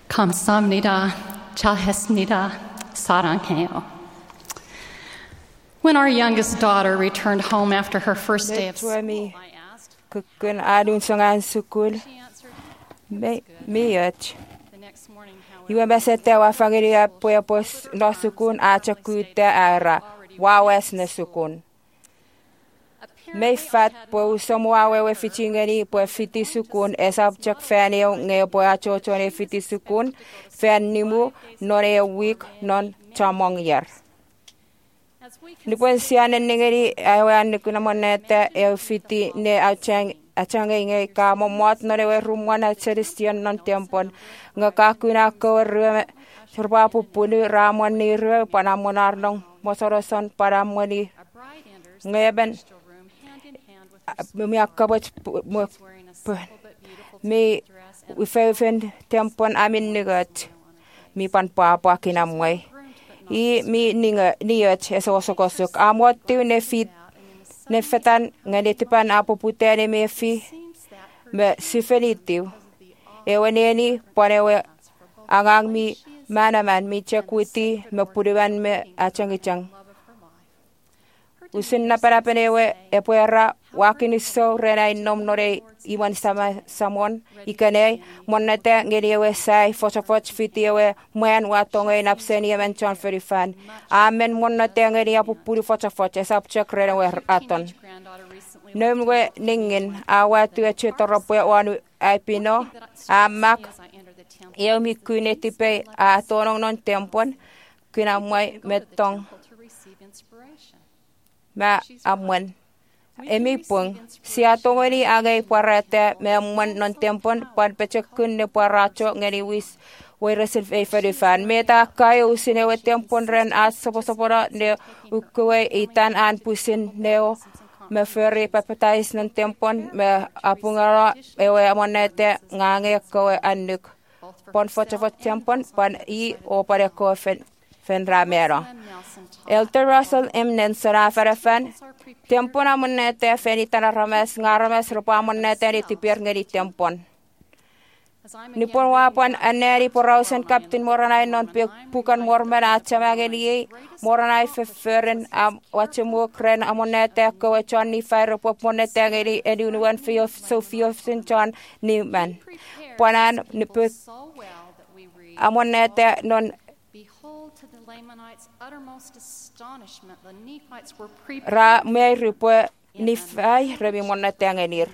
감사합니다. 잘했습니다. 사랑해요. When our youngest daughter returned home after her first day of school, I asked, 그건 아lun성한 스쿨 she answered, 미였. the next morning, Iwa mesete wa familia poya pos no sukun acha kuite ara wawes na sukun. May fat po somwawe we fichingani po fiti sukun esabchak fanio nge po acho chone fiti sukun fan nimu nore week non chamong yer. Nipon sianen ningeri awan nikuna monete e fiti ne achang nge ka momot nore we rumwana cheristian non tempon nga kakuna ko re surba pupuni ramon ni re panamonarnong mosoroson paramoni ngeben mi akabot mi ufen tempon amin nigat mi pan papa kinamway I mi ninga niat eso sokosuk amot tu ne fit ne fetan ngani tipan apo putene me fi me sifenitiu eweneni panewe angang mi manaman mi chakwiti me pudiwan me achangichang usin na para penewe epuera wakiniso rena inom nore iwan sama samon ikane monete ngeriwe sai fosofoch fitiewe mwen watonge napseni men chon ferifan amen monete ngeri apupuri fosofoch esapchek renewe aton nemwe ningen awatu echetoropo wanu aipino amak Eomi kunetipe atonong non tempon kunamway metong ma amwen emi pung si atongoni agay parate me amwen non tempon pan pechekun ne paracho ngeni wis we reserve ferifan meta kayo usinewe tempon ren at soposopora ne ukwe itan an pusin neo me feri papatais non tempon me apungara ewe amonete ngange kowe anuk pon fochofot tempon pan I o pare ko fen ramero Elder Russell Emnen sara farafan tempon amonete fenitana rames ngarames rupa amonete ni tipir ngeri tempon Nipon wapan aneri porausen Captain Moranai non bukan mormen achamageli Moranai feferen wachemu kren amonete ko chon ni fire pop monete ngeri edunuan fio Sophia John Newman Panan nipu amonete non Ra me ripo nifai rebi monete ngenir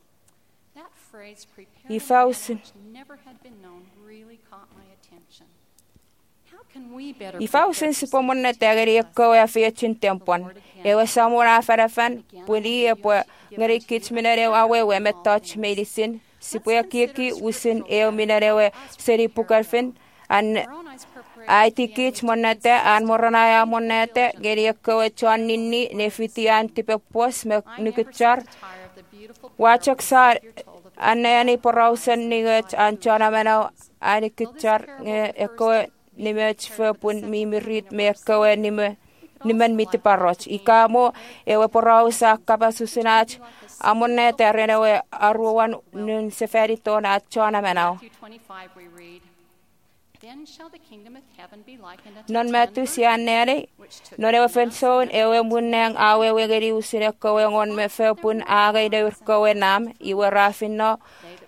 Ifausen si pomonete ngeri ko ya fiachin tempon ewe samura farafan puli po ngeri kits minere awewe met touch medicine sipuya kiki usin eo minerewe seri pukarfen an aitikich monete an moranaya monete ngeri ko chon ninni nefitian tipe pos me nikuchar wachak sar Anani porausen niget anchana mena ani kitchar eko nimech fepun mimirit me eko nimen mitiparoch ikamo ewe porausa kapasusinach amonete renewe aruan nun seferito na chana mena Non metu sianere norewe fenson ewe muneng awe wegeri usine kowe ngon me fepun agay de kowe nam iwe rafino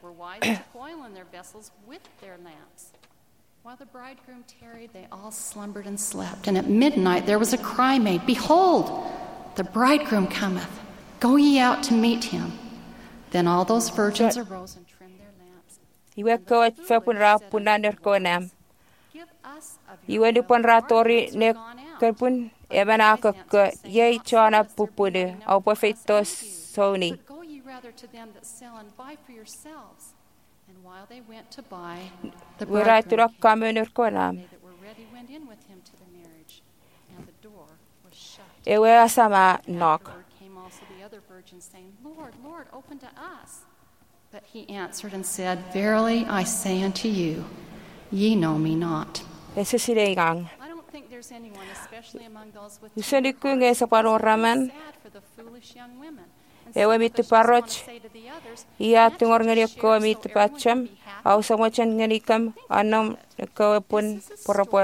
While the bridegroom tarried, they all slumbered and slept. And at midnight there was a cry made, Behold, the bridegroom cometh. Go ye out to meet him. Then all those virgins arose and trimmed their lamps. Iwe kowe fepun rapunaner kowe nam. Iwe dipon ratori ne kerpun emanaka ke ye chana pupune au perfecto soni. But go ye rather to them that sell and buy for yourselves. And while they went to buy, the bridegroom came, they that were ready went in with him to the marriage, and the door was shut. Ewe asama knock. Afterward came also the other virgins, saying, Lord, Lord, open to us. But he answered and said, Verily I say unto you, ye know me not. I don't think there's anyone, especially among those with sad for the foolish young women, ewe mit parroch ia tungor ngeri ko mit pacham au samochan ngeri kam anam ko pun poropo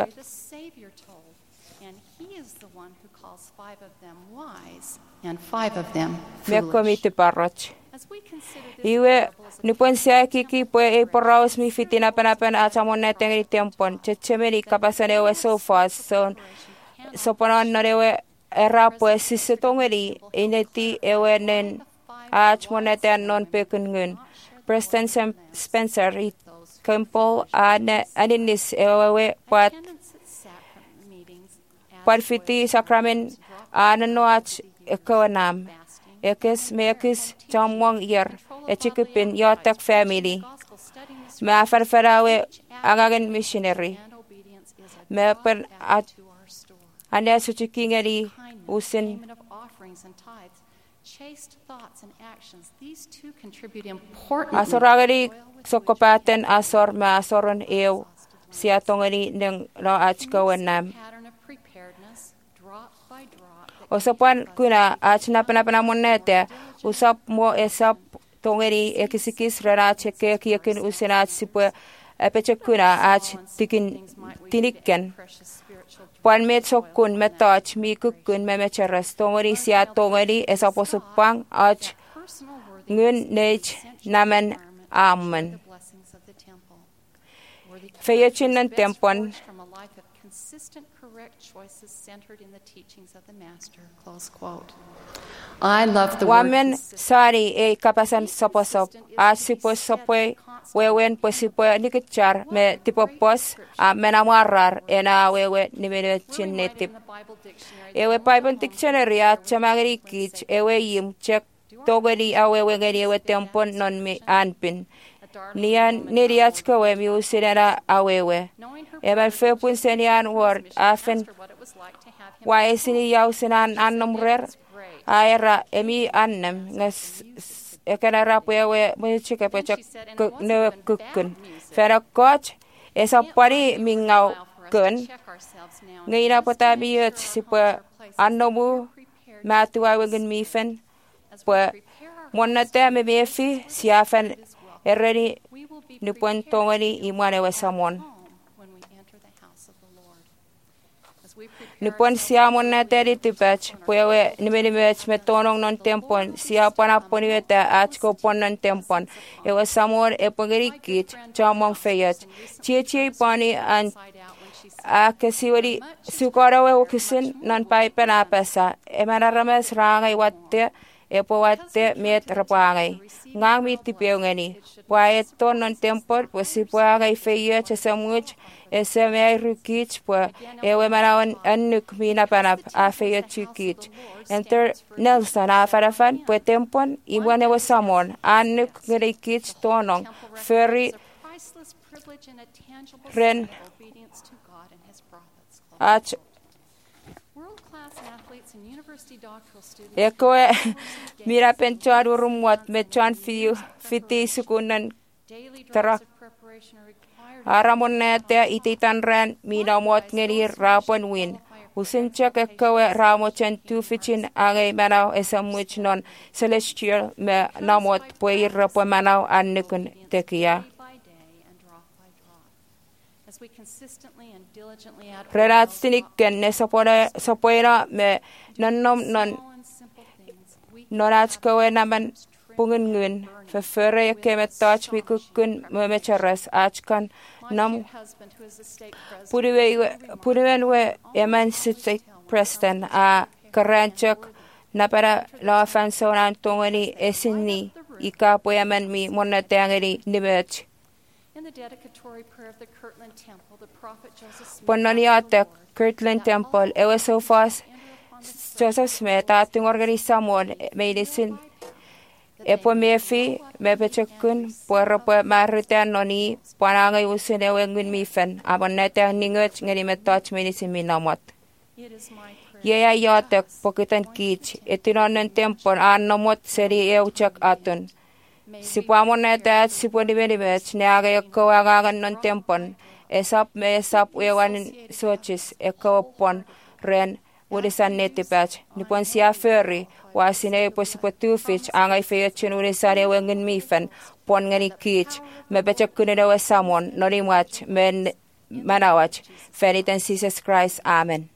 me ko mit parroch iwe nipon sia kiki po e poraus mi fitina panapan achamon na tengri tempon chechemeri kapasane we so fast so ponan norewe era pues si tongeri ineti ewe nen achmoneten non pekungun Preston Spencer Campbell aninis ewe pat fiti sakramen ananoach ekoanam ekes mekes chamwang yer echikipin yotak family ma farfarawe agagen missionary me per anda suchikingeri usin asoragari sokopaten asor ma asoron ew siatongeri neng lo achkawanam Osapan kuna achna pana monete usap mo esap tongeri ekisikis rara cheke kiakin usenat sipwe epechekuna ach tinikken pan met sokun metach mi kukun memecheres tongeri sia tongeri esaposupang ach ngun nej namen amen feyechin nan tempon correct choices centered in the teachings of the Master. Close quote. I love the Wamen sari e kapasan saposop asipos sopwe wewen posipwe nikechar me tipopos a menamarrar ena wewe nimene chinnetip ewe Bible dictionary a chamagri kich ewe yim check togeri awewe ngeri ewe tempon non mi anpin nian niriachka we mi usinera awewe eban fepun senian word afen waesini yausinan annomrer aera emi annem ngas ekanara pewe muchika pechak ne kukkun fera coach esa pari mingau kun ngira potabiot sipa annomu matua wegen mifen po monate me mefi siafen ereni nipon tongani imane wasamon nipon siamon na teri tipach puewe nimedimech metonong non tempon siapa na poniweta achko pon non tempon ewe samor epongerikit chamong feyat chie pani an akesiwari sukarawe ukisin non paipen apesa emanarames rangai watte epowatte met rapangai ngang mitipeu ngeni puaeto non tempon posipuagai feyat chesamuch SMI rukich po ewe manawan anuk mina panap afeyo chukich enter Nelson afarafan po tempon iwan ewe samon anuk ngerikich tonong ferry ren ach ekoe mira penchuan urumwat mechuan fiti sukunan tarak aramon nete ititanran minamot ngeri rapon win usinchak ekoe ramochen tufichin angay manaw esamuch non celestial me namot puir rapo manaw annukun tekia Renat sinikken ne sapoera me nanom non nonachkoe naman pungun fefere kemet touch mi kukun memecharas achkan nam puriwen we eman sitse Preston a karanchak napara la fansonan tongani esinni ika poeman mi monatangeri nimech Pononiatek Kirtland Temple ewe so fast Joseph Smith ating organisamon medicine epo mefi mepechekun puero po mariten noni panangay usin ewe ngun mifen abon nete ningoch ngani metouch medicine minamot Yeya yatek pokitan kich etinonen tempon anomot seri euchak atun Sipamon nete at siponibenibech neaga eko agagan non tempon esap me esap ewan sochis eko pon ren uudestaan nettipäät. Nipon siya föri, waa sinne posipotufich, angai feotchen uudestaan ewengen mifen, pon ngeni kiich, me betsäkkynedewe samon, nonimuat, men manawat, feniten Jesus Christ, amen.